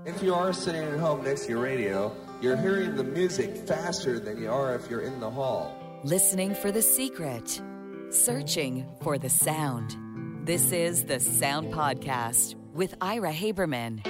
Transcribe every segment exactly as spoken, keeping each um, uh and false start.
If you are sitting at home next to your radio, you're hearing the music faster than you are if you're in the hall. Listening for the secret. Searching for the sound. This is the Sound Podcast with Ira Haberman.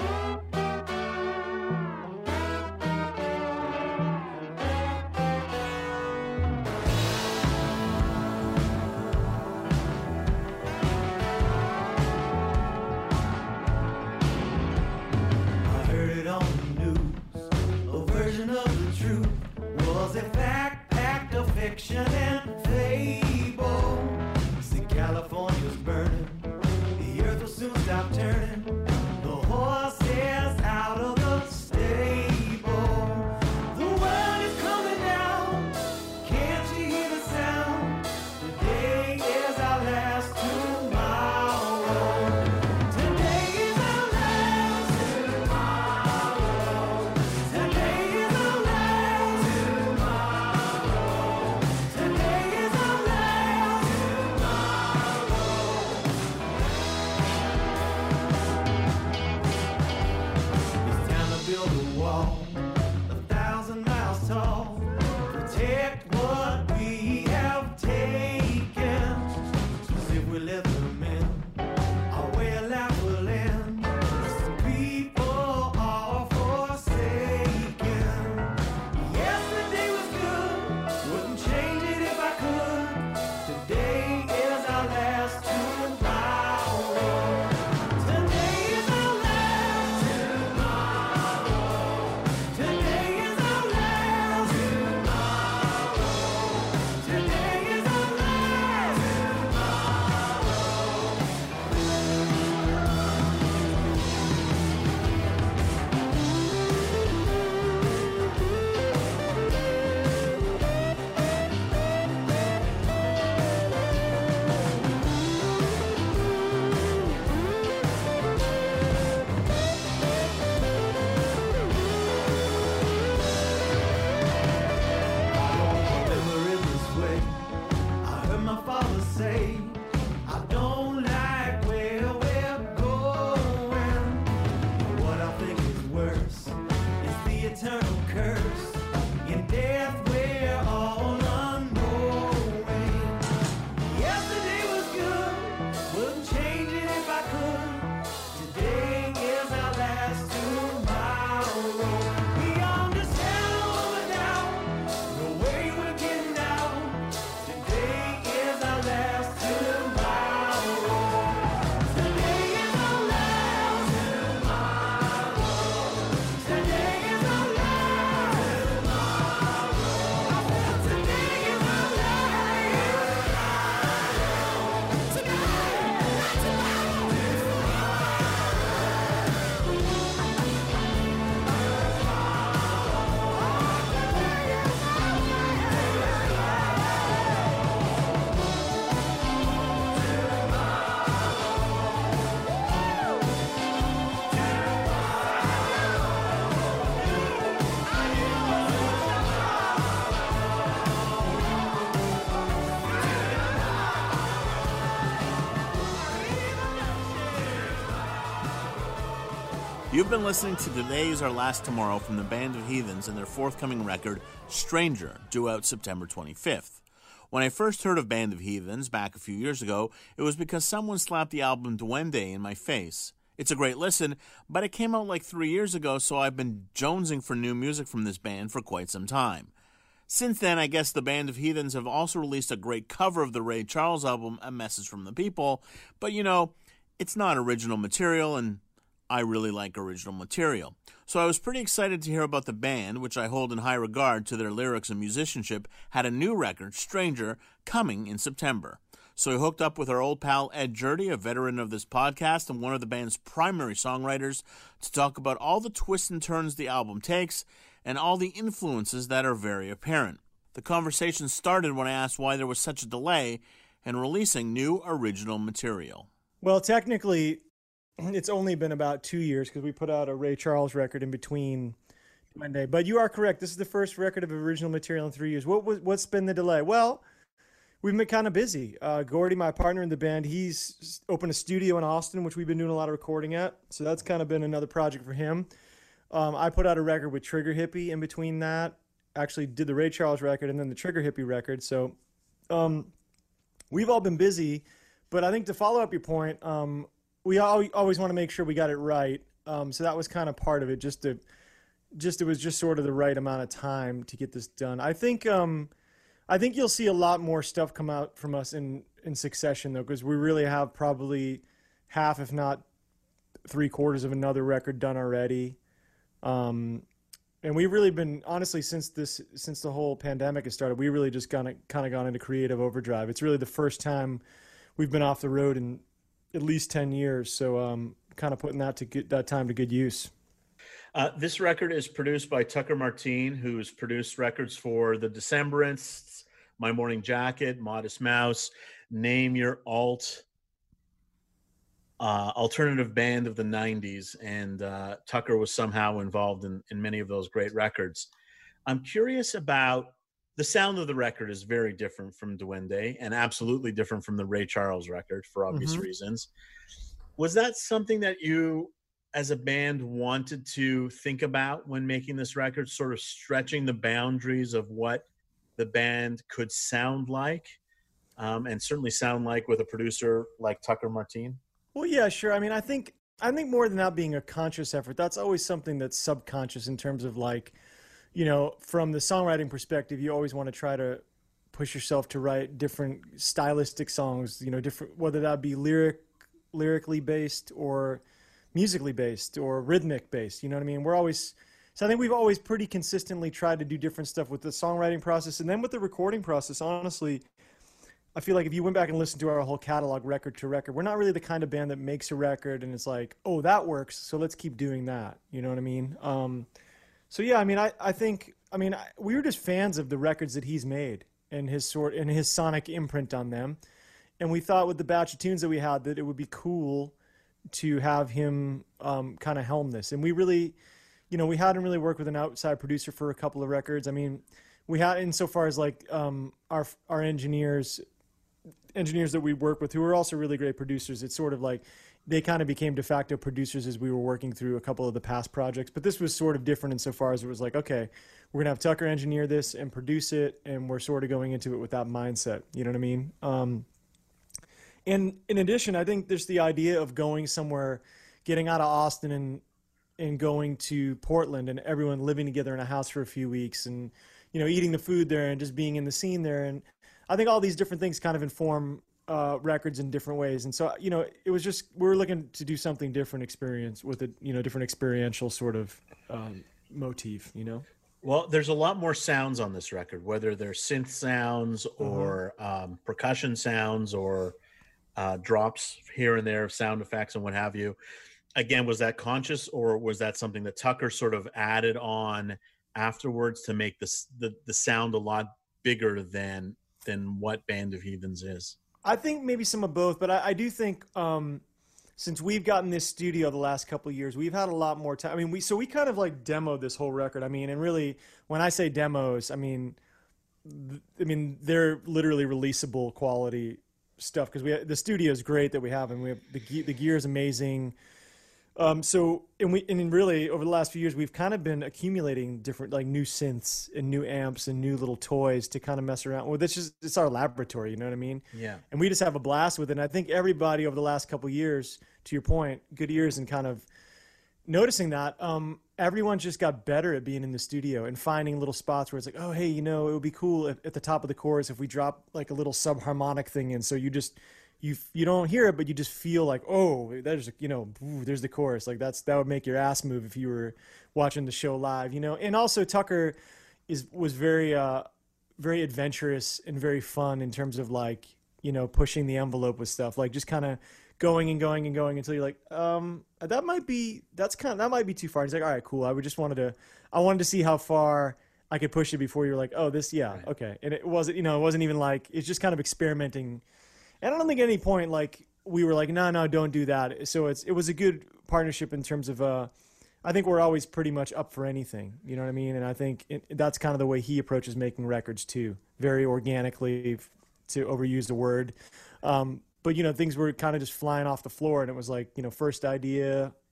You've been listening to Today Is Our Last Tomorrow from the Band of Heathens and their forthcoming record, Stranger, due out September twenty-fifth. When I first heard of Band of Heathens back a few years ago, it was because someone slapped the album Duende in my face. It's a great listen, but it came out like three years ago, so I've been jonesing for new music from this band for quite some time. Since then, I guess the Band of Heathens have also released a great cover of the Ray Charles album, A Message from the People, but you know, it's not original material, and I really like original material. So I was pretty excited to hear about the band, which I hold in high regard to their lyrics and musicianship, had a new record, Stranger, coming in September. So I hooked up with our old pal Ed Jurdy, a veteran of this podcast and one of the band's primary songwriters, to talk about all the twists and turns the album takes and all the influences that are very apparent. The conversation started when I asked why there was such a delay in releasing new original material. Well, technically, it's only been about two years because we put out a Ray Charles record in between Monday. But you are correct. This is the first record of original material in three years. What was what's been the delay? Well, we've been kind of busy. Uh, Gordy, my partner in the band, he's opened a studio in Austin, which we've been doing a lot of recording at. So that's kind of been another project for him. Um, I put out a record with Trigger Hippie in between that. Actually, did the Ray Charles record and then the Trigger Hippie record. So, um, we've all been busy. But I think to follow up your point, um, we al- always want to make sure we got it right. Um, so that was kind of part of it. Just to, just it was just sort of the right amount of time to get this done. I think, um, I think you'll see a lot more stuff come out from us in in succession though, because we really have probably half, if not three quarters, of another record done already. Um, and we've really been, honestly, since this since the whole pandemic has started, we really just kind of kind of gone into creative overdrive. It's really the first time we've been off the road in at least ten years. So um, kind of putting that to good, that time to good use. Uh, this record is produced by Tucker Martine, who's produced records for The Decemberists, My Morning Jacket, Modest Mouse, Name Your Alt, uh, alternative band of the nineties. And uh, Tucker was somehow involved in, in many of those great records. I'm curious about the sound of the record is very different from Duende and absolutely different from the Ray Charles record for obvious Mm-hmm. reasons. Was that something that you, as a band, wanted to think about when making this record, sort of stretching the boundaries of what the band could sound like, um, and certainly sound like with a producer like Tucker Martine? Well, yeah, sure. I mean, I think I think more than that being a conscious effort, that's always something that's subconscious in terms of like, you know, from the songwriting perspective, you always want to try to push yourself to write different stylistic songs, you know, different, whether that be lyric, lyrically based or musically based or rhythmic based, you know what I mean? We're always, so I think we've always pretty consistently tried to do different stuff with the songwriting process. And then with the recording process, honestly, I feel like if you went back and listened to our whole catalog record to record, we're not really the kind of band that makes a record and it's like, oh, that works, so let's keep doing that. You know what I mean? Um, so yeah, I mean, I, I think, I mean, I, we were just fans of the records that he's made and his sort and his sonic imprint on them. And we thought with the batch of tunes that we had that it would be cool to have him um, kind of helm this. And we really, you know, we hadn't really worked with an outside producer for a couple of records. I mean, we had, insofar as like um, our our engineers, engineers that we work with who are also really great producers, it's sort of like they kind of became de facto producers as we were working through a couple of the past projects. But this was sort of different insofar as it was like, okay, we're going to have Tucker engineer this and produce it, and we're sort of going into it with that mindset. You know what I mean? Um, and in addition, I think there's the idea of going somewhere, getting out of Austin and and going to Portland and everyone living together in a house for a few weeks and, you know, eating the food there and just being in the scene there. And I think all these different things kind of inform uh, records in different ways. And so, you know, it was just, we were looking to do something different experience with a, you know, different experiential sort of um, motif, you know? Well, there's a lot more sounds on this record, whether they're synth sounds or mm-hmm. um, percussion sounds or uh, drops here and there of sound effects and what have you. Again, was that conscious, or was that something that Tucker sort of added on afterwards to make this the, the sound a lot bigger than than what Band of Heathens is? I think maybe some of both, but I, I do think um, since we've gotten this studio the last couple of years, we've had a lot more time. I mean, we so we kind of like demoed this whole record. I mean, and really, when I say demos, I mean, th- I mean they're literally releasable quality stuff because we the studio is great that we have, and we have the ge- the gear is amazing. Um, so, and we, and really over the last few years, we've kind of been accumulating different, like new synths and new amps and new little toys to kind of mess around with. It's just, it's our laboratory, you know what I mean? Yeah. And we just have a blast with it. And I think everybody over the last couple of years, to your point, good ears and kind of noticing that, um, everyone just got better at being in the studio and finding little spots where it's like, oh, hey, you know, it would be cool if, at the top of the chorus if we drop like a little subharmonic thing in. So you just, you you don't hear it, but you just feel like, oh, there's, you know, ooh, there's the chorus. Like that's, that would make your ass move if you were watching the show live, you know? And also Tucker is, was very, uh, very adventurous and very fun in terms of like, you know, pushing the envelope with stuff, like just kind of going and going and going until you're like, um, that might be, that's kind of, that might be too far. He's like, all right, cool. I would just wanted to, I wanted to see how far I could push it before you were like, oh, this, yeah, right. Okay. And it wasn't, you know, it wasn't even like, it's just kind of experimenting. And I don't think at any point, like, we were like, no, no, don't do that. So it's it was a good partnership in terms of, uh, I think we're always pretty much up for anything. You know what I mean? And I think it, that's kind of the way he approaches making records, too. Very organically, to overuse the word. Um, but, you know, things were kind of just flying off the floor. And it was like, you know, first idea,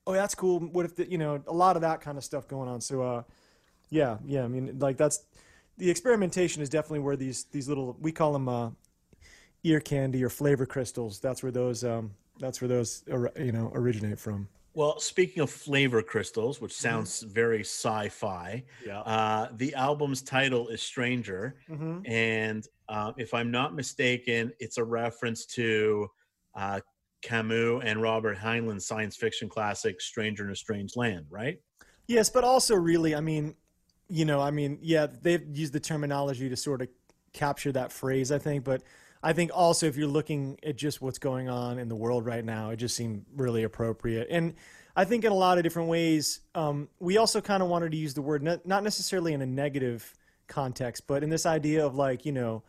oh, that's cool. What if the, you know, a lot of that kind of stuff going on. So, uh, yeah, yeah. I mean, like that's the experimentation is definitely where these these little we call them uh, ear candy or flavor crystals. That's where those um, that's where those you know originate from. Well, speaking of flavor crystals, which sounds mm-hmm. very sci-fi, yeah. uh, the album's title is Stranger. Mm-hmm. And uh, if I'm not mistaken, it's a reference to uh, Camus and Robert Heinlein's science fiction classic, Stranger in a Strange Land, right? Yes, but also really, I mean, you know, I mean, yeah, they've used the terminology to sort of capture that phrase, I think, but I think also if you're looking at just what's going on in the world right now, it just seemed really appropriate. And I think in a lot of different ways, um, we also kind of wanted to use the word, ne- not necessarily in a negative context, but in this idea of like, you know,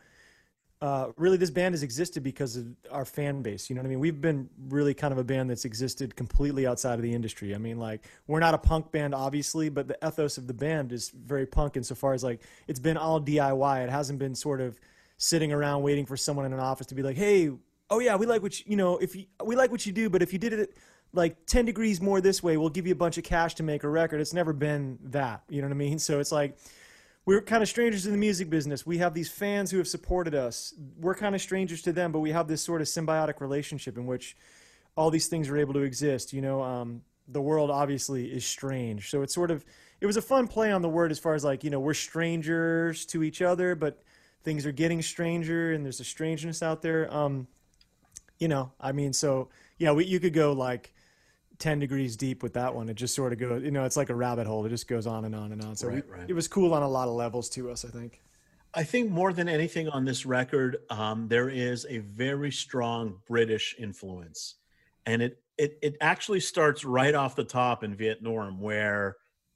uh, really this band has existed because of our fan base. You know what I mean? We've been really kind of a band that's existed completely outside of the industry. I mean, like, we're not a punk band, obviously, but the ethos of the band is very punk insofar as like, it's been all D I Y. It hasn't been sort of sitting around waiting for someone in an office to be like, hey, oh yeah, we like what you, you know, if you, we like what you do, but if you did it like ten degrees more this way, we'll give you a bunch of cash to make a record. It's never been that, you know what I mean? So it's like, we're kind of strangers in the music business. We have these fans who have supported us. We're kind of strangers to them, but we have this sort of symbiotic relationship in which all these things are able to exist. You know, um, the world obviously is strange. So it's sort of, it was a fun play on the word as far as like, you know, we're strangers to each other, but things are getting stranger and there's a strangeness out there. Um, you know, I mean, so yeah, we, you could go like ten degrees deep with that one. It just sort of goes, you know, it's like a rabbit hole. It just goes on and on and on. So right, we, right. It was cool on a lot of levels to us, I think. I think more than anything on this record, um, there is a very strong British influence. And it, it, it actually starts right off the top in Viet Norm, where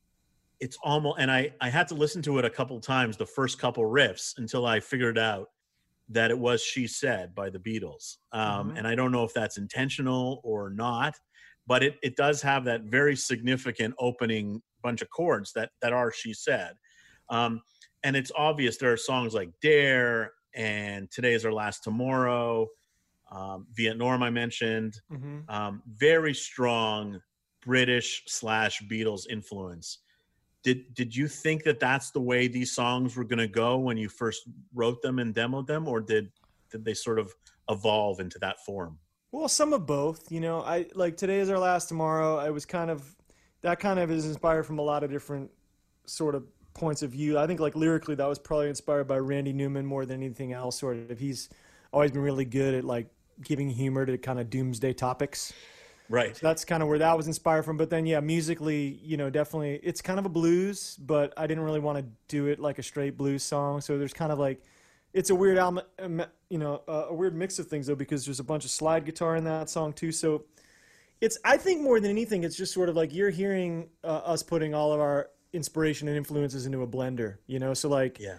it's almost, and I, I had to listen to it a couple times, the first couple riffs, until I figured out that it was She Said by the Beatles. Um, Mm-hmm. And I don't know if that's intentional or not, but it, it does have that very significant opening bunch of chords that, that are She Said. Um, and it's obvious there are songs like Dare and Today Is Our Last Tomorrow, um, Viet Norm I mentioned, Mm-hmm. um, very strong British slash Beatles influence. Did did you think that that's the way these songs were going to go when you first wrote them and demoed them, or did did they sort of evolve into that form? Well, some of both. You know, I like Today Is Our Last Tomorrow. I was kind of that kind of is inspired from a lot of different sort of points of view. I think like lyrically, that was probably inspired by Randy Newman more than anything else. Sort of, he's always been really good at like giving humor to kind of doomsday topics. Right. So that's kind of where that was inspired from. But then, yeah, musically, you know, definitely, it's kind of a blues, but I didn't really want to do it like a straight blues song. So there's kind of like, it's a weird album, you know, uh, a weird mix of things though, because there's a bunch of slide guitar in that song too. So it's, I think more than anything, it's just sort of like you're hearing uh, us putting all of our inspiration and influences into a blender, you know? So like, yeah.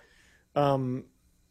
Um,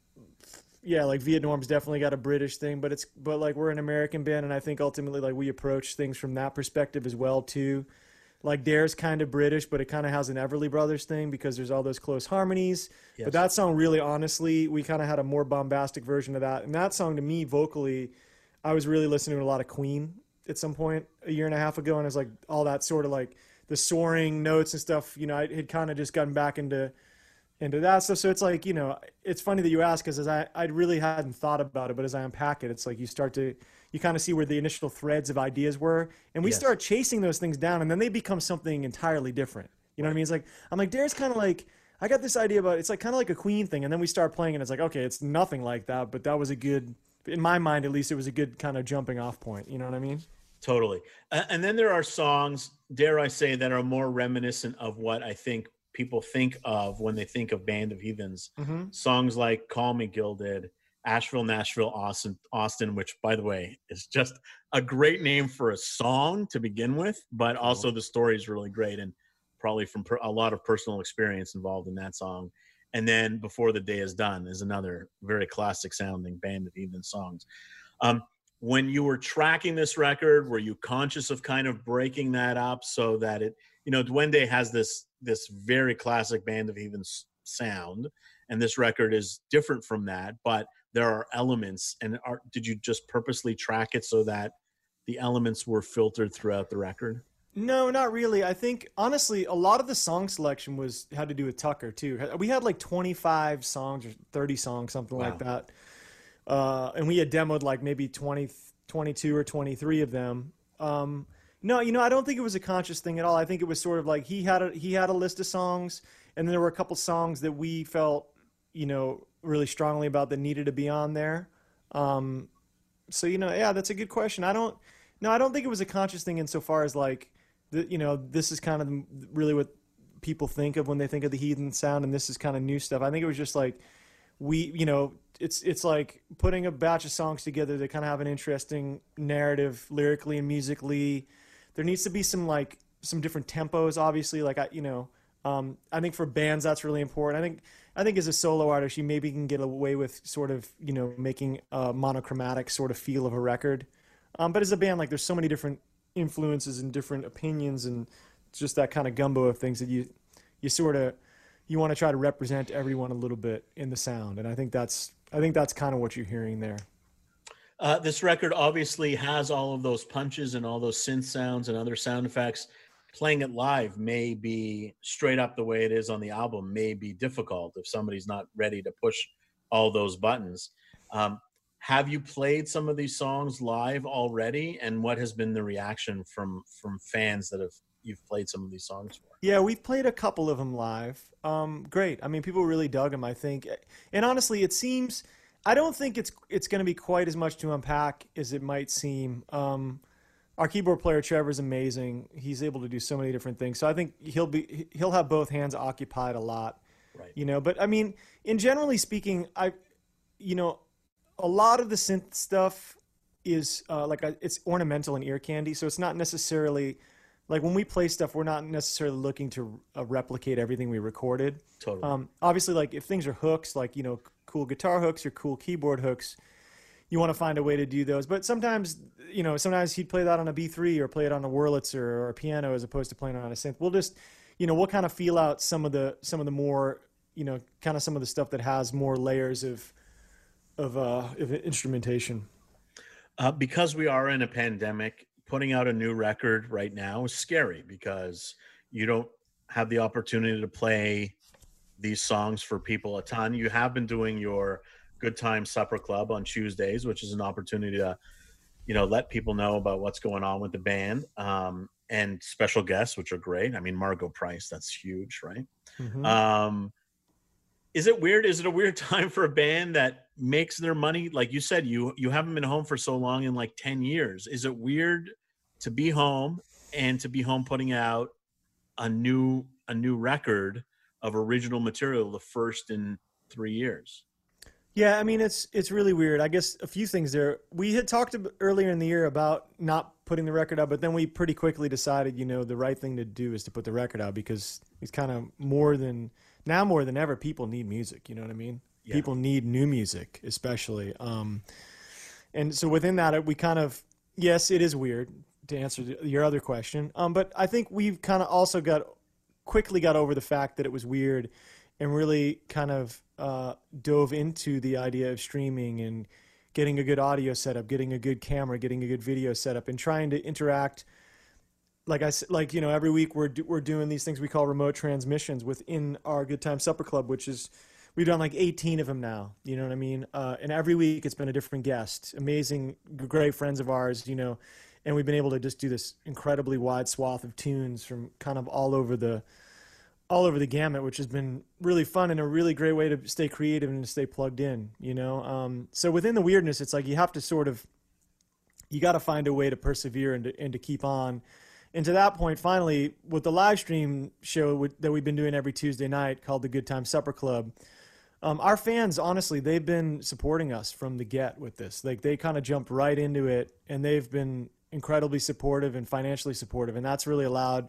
yeah, like Viet Norm's definitely got a British thing, but it's but like we're an American band, and I think ultimately like we approach things from that perspective as well too. Like Dare's kind of British, but it kind of has an Everly Brothers thing because there's all those close harmonies. Yes. But that song really, honestly, we kind of had a more bombastic version of that. And that song to me, vocally, I was really listening to a lot of Queen at some point a year and a half ago, and it was like all that sort of like the soaring notes and stuff. You know, I had kind of just gotten back into. into that stuff. So it's like, you know, it's funny that you ask, because as I, I really hadn't thought about it, but as I unpack it, it's like you start to, you kind of see where the initial threads of ideas were, and we Yes. start chasing those things down, and then they become something entirely different. You know what I mean? It's like, I'm like, Dare's kind of like, I got this idea about, it's like kind of like a Queen thing, and then we start playing, and it's like, okay, it's nothing like that, but that was a good, in my mind at least, it was a good kind of jumping off point. You know what I mean? Totally. Uh, and then there are songs, dare I say, that are more reminiscent of what I think people think of when they think of Band of Heathens. Mm-hmm. Songs like Call Me Gilded, Asheville, Nashville, Austin, Austin, which, by the way, is just a great name for a song to begin with, but Cool. also the story is really great, and probably from per- a lot of personal experience involved in that song. And then Before the Day Is Done is another very classic sounding Band of Heathens songs. Um, when you were tracking this record, were you conscious of kind of breaking that up so that it, you know, Duende has this this very classic Band of Heathens sound, and this record is different from that, but there are elements. And are, did you just purposely track it so that the elements were filtered throughout the record? No, not really. I think honestly, a lot of the song selection was had to do with Tucker too. We had like twenty-five songs or thirty songs, something Wow. like that. Uh, and we had demoed like maybe twenty, twenty-two or twenty-three of them. Um, no, you know, I don't think it was a conscious thing at all. I think it was sort of like he had a he had a list of songs, and then there were a couple songs that we felt, you know, really strongly about that needed to be on there. Um, so you know, yeah, that's a good question. I don't, no, I don't think it was a conscious thing insofar as like, the, you know, this is kind of really what people think of when they think of the Heathen sound, and this is kind of new stuff. I think it was just like we, you know, it's it's like putting a batch of songs together that kind of have an interesting narrative lyrically and musically. There needs to be some like some different tempos, obviously. Like I, you know, um, I think for bands that's really important. I think I think as a solo artist, you maybe can get away with sort of, you know, making a monochromatic sort of feel of a record. Um, but as a band, like there's so many different influences and different opinions, and just that kind of gumbo of things that you you sort of you want to try to represent everyone a little bit in the sound. And I think that's I think that's kind of what you're hearing there. Uh, this record obviously has all of those punches and all those synth sounds and other sound effects. Playing it live may be straight up the way it is on the album, may be difficult if somebody's not ready to push all those buttons. Um, have you played some of these songs live already? And what has been the reaction from, from fans that have you've played some of these songs for? Yeah, we've played a couple of them live. Um, great. I mean, people really dug them, I think. And honestly, it seems, I don't think it's it's going to be quite as much to unpack as it might seem. Um, our keyboard player Trevor's amazing. He's able to do so many different things. So I think he'll be he'll have both hands occupied a lot. Right. You know, but I mean, in generally speaking, I, you know, a lot of the synth stuff is uh, like a, it's ornamental and ear candy. So it's not necessarily like when we play stuff, we're not necessarily looking to uh, replicate everything we recorded. Totally. Um, obviously, like if things are hooks, like, you know, cool guitar hooks or cool keyboard hooks, you want to find a way to do those. But sometimes, you know, sometimes he'd play that on a B three or play it on a Wurlitzer or a piano as opposed to playing it on a synth. We'll just, you know, we'll kind of feel out some of the some of the more, you know, kind of some of the stuff that has more layers of of, uh, of instrumentation. Uh, because we are in a pandemic, putting out a new record right now is scary because you don't have the opportunity to play these songs for people a ton. You have been doing your Good Time Supper Club on Tuesdays, which is an opportunity to, you know, let people know about what's going on with the band, um, and special guests, which are great. I mean, Margot Price, that's huge, right? Mm-hmm. Um, is it weird? Is it a weird time for a band that makes their money? Like you said, you you haven't been home for so long, in like ten years. Is it weird to be home and to be home putting out a new a new record of original material, the first in three years? Yeah, I mean, it's it's really weird. I guess a few things there. We had talked earlier in the year about not putting the record out, but then we pretty quickly decided, you know, the right thing to do is to put the record out, because it's kind of more than, now more than ever, people need music, you know what I mean? Yeah. People need new music, especially. Um, and so within that, we kind of, yes, it is weird, to answer your other question. Um, but I think we've kind of also got, quickly got over the fact that it was weird and really kind of uh, dove into the idea of streaming and getting a good audio setup, getting a good camera, getting a good video setup, and trying to interact. Like I said, like, you know, every week we're do, we're doing these things we call remote transmissions within our Good Time Supper Club, which is, we've done like eighteen of them now. You know what I mean? Uh, and every week it's been a different guest, amazing, great friends of ours, you know, and we've been able to just do this incredibly wide swath of tunes from kind of all over the all over the gamut, which has been really fun and a really great way to stay creative and to stay plugged in, you know? Um, so within the weirdness, it's like you have to sort of, you got to find a way to persevere and to, and to keep on. And to that point, finally, with the live stream show that we've been doing every Tuesday night called the Good Time Supper Club, um, our fans, honestly, they've been supporting us from the get with this. Like, they kind of jumped right into it, and they've been incredibly supportive and financially supportive, and that's really allowed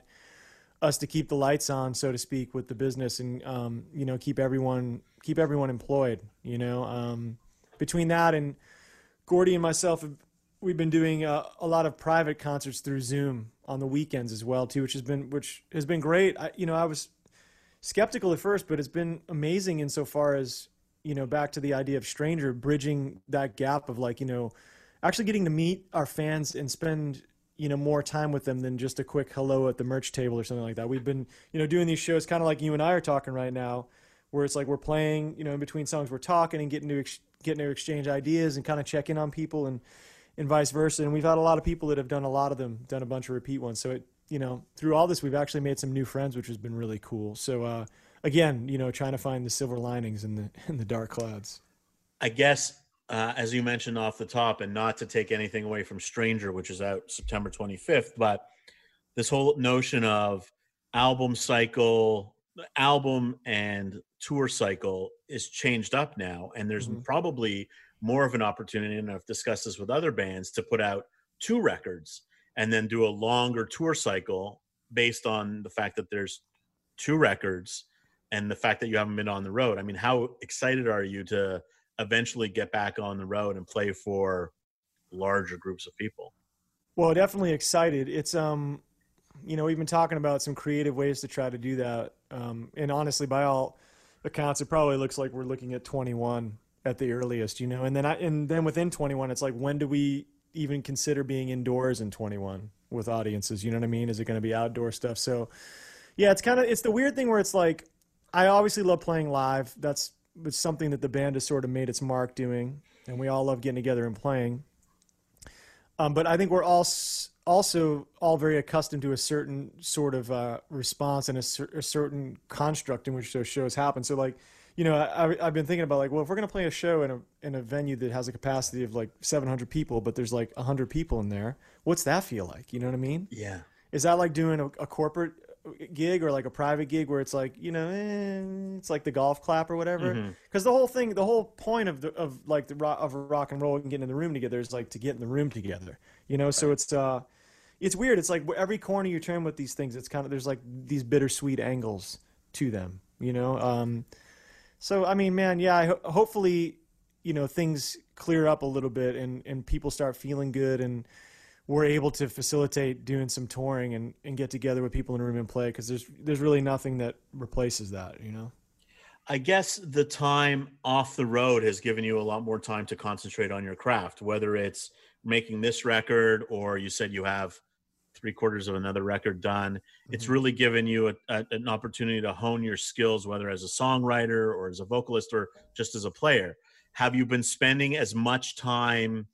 us to keep the lights on, so to speak, with the business, and um, you know, keep everyone keep everyone employed. You know, um, between that and Gordy and myself, we've been doing a, a lot of private concerts through Zoom on the weekends as well too, which has been which has been great. I, you know, I was skeptical at first, but it's been amazing insofar as, you know, back to the idea of Stranger, bridging that gap of, like, you know, actually getting to meet our fans and spend you know, more time with them than just a quick hello at the merch table or something like that. We've been, you know, doing these shows kind of like you and I are talking right now, where it's like we're playing, you know, in between songs we're talking and getting to ex- getting to exchange ideas and kind of check in on people and and vice versa. And we've had a lot of people that have done a lot of them, done a bunch of repeat ones. So it, you know, through all this, we've actually made some new friends, which has been really cool. So uh, again, you know, trying to find the silver linings in the in the dark clouds. I guess, uh, as you mentioned off the top, and not to take anything away from Stranger, which is out September twenty-fifth, but this whole notion of album cycle, album and tour cycle is changed up now. And there's mm-hmm. probably more of an opportunity, and I've discussed this with other bands, to put out two records and then do a longer tour cycle based on the fact that there's two records and the fact that you haven't been on the road. I mean, how excited are you to eventually get back on the road and play for larger groups of people? Well, definitely excited. It's, um, you know, we've been talking about some creative ways to try to do that. Um, and honestly, by all accounts, it probably looks like we're looking at twenty-one at the earliest, you know, and then I, and then within twenty-one, it's like, when do we even consider being indoors in twenty-one with audiences? You know what I mean? Is it going to be outdoor stuff? So yeah, it's kind of, it's the weird thing where it's like, I obviously love playing live. That's it's something that the band has sort of made its mark doing, and we all love getting together and playing. Um, but I think we're all also all very accustomed to a certain sort of uh, response and a, cer- a certain construct in which those shows happen. So like, you know, I, I've been thinking about like, well, if we're going to play a show in a in a venue that has a capacity of like seven hundred people, but there's like one hundred people in there, what's that feel like? You know what I mean? Yeah. Is that like doing a, a corporate gig or like a private gig where it's like, you know, eh, it's like the golf clap or whatever? Because mm-hmm. the whole thing, the whole point of the, of like the rock, of rock and roll and getting in the room together is like to get in the room together, you know? Right. So it's, uh, it's weird. It's like every corner you turn with these things, it's kind of, there's like these bittersweet angles to them, you know? Um, So, I mean, man, yeah, I ho- hopefully, you know, things clear up a little bit and, and people start feeling good and we're able to facilitate doing some touring and, and get together with people in a room and play, because there's there's really nothing that replaces that, you know? I guess the time off the road has given you a lot more time to concentrate on your craft, whether it's making this record or you said you have three quarters of another record done. Mm-hmm. It's really given you a, a, an opportunity to hone your skills, whether as a songwriter or as a vocalist or just as a player. Have you been spending as much time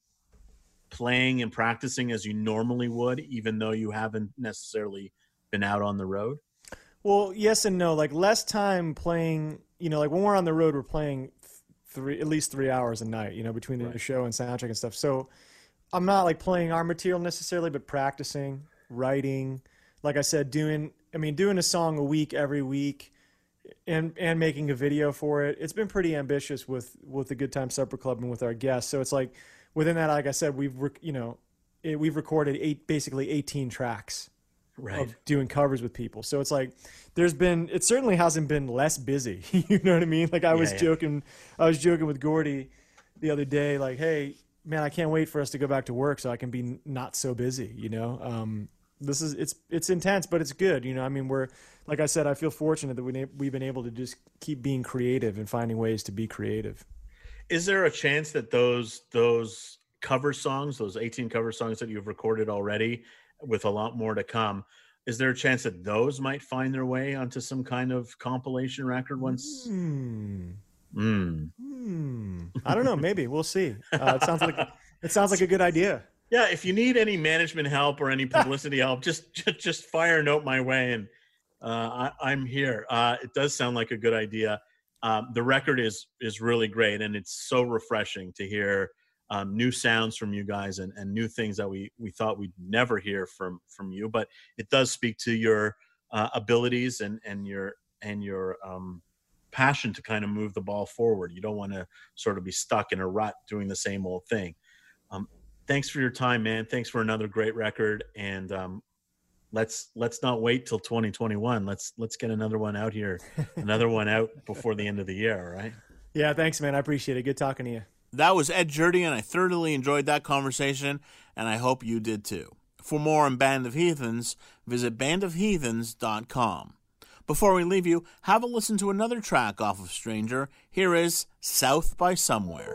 playing and practicing as you normally would, even though you haven't necessarily been out on the road? Well, yes and no. Like less time playing, you know, like when we're on the road, we're playing three, at least three hours a night, you know, between the right. show and soundtrack and stuff. So I'm not like playing our material necessarily, but practicing, writing, like I said, doing, I mean, doing a song a week every week and, and making a video for it. It's been pretty ambitious with, with the Good Time Supper Club and with our guests. So it's like within that, like I said, we've, you know, it, we've recorded eight, basically eighteen tracks right. of doing covers with people. So it's like, there's been, it certainly hasn't been less busy. You know what I mean? Like I was yeah, yeah. joking, I was joking with Gordy the other day, like, hey, man, I can't wait for us to go back to work so I can be not so busy, you know? Um, this is, it's, it's intense, but it's good. You know, I mean, we're, like I said, I feel fortunate that we, we've been able to just keep being creative and finding ways to be creative. Is there a chance that those, those cover songs, those eighteen cover songs that you've recorded already with a lot more to come, is there a chance that those might find their way onto some kind of compilation record once? Hmm. Mm. Hmm. I don't know. Maybe we'll see. Uh, it sounds like it sounds like a good idea. Yeah. If you need any management help or any publicity help, just, just just fire a note my way, and uh, I, I'm here. Uh, it does sound like a good idea. Um, the record is is really great, and it's so refreshing to hear um, new sounds from you guys and, and new things that we we thought we'd never hear from from you. But it does speak to your uh, abilities and and your and your um, passion to kind of move the ball forward. You don't want to sort of be stuck in a rut doing the same old thing. Um, thanks for your time, man. Thanks for another great record. And um, let's, let's not wait till twenty twenty-one. Let's, let's get another one out here, another one out before the end of the year. All right. Yeah. Thanks, man. I appreciate it. Good talking to you. That was Ed Jurdy, and I thoroughly enjoyed that conversation, and I hope you did too. For more on Band of Heathens, visit band of heathens dot com. Before we leave you, have a listen to another track off of Stranger. Here is South by Somewhere.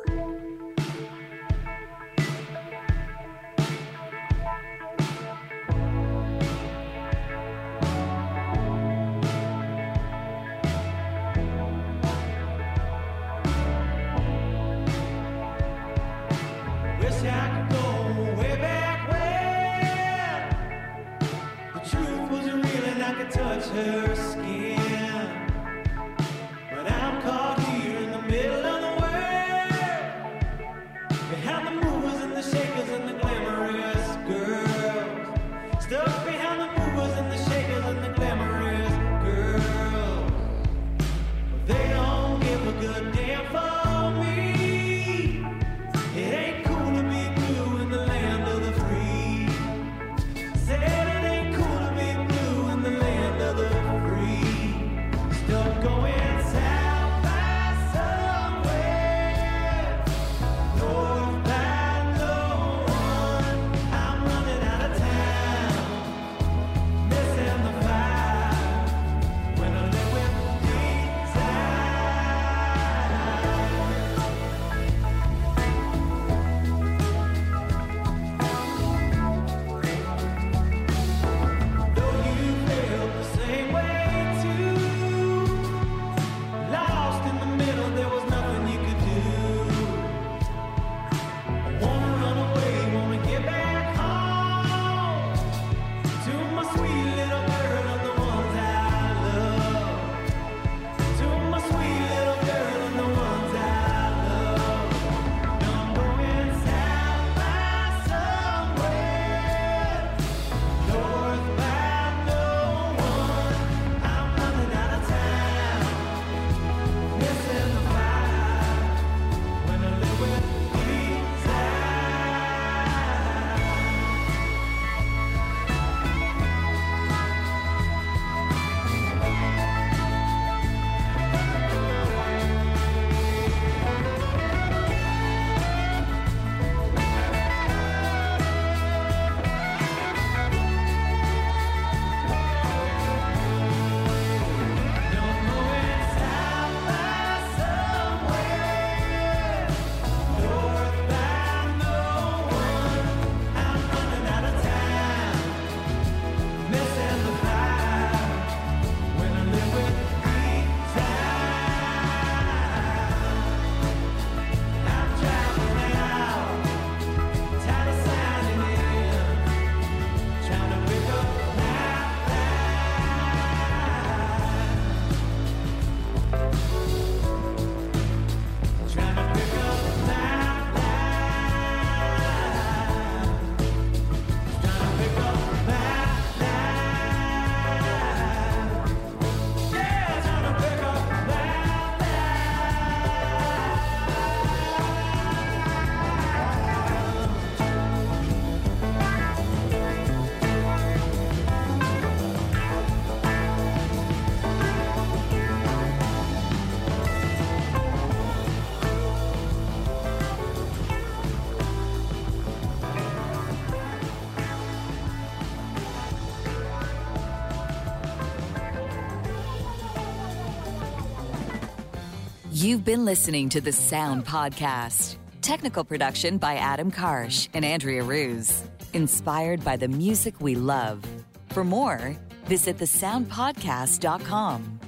You've been listening to the Sound Podcast. Technical production by Adam Karsh and Andrea Ruse. Inspired by the music we love. For more, visit the sound podcast dot com.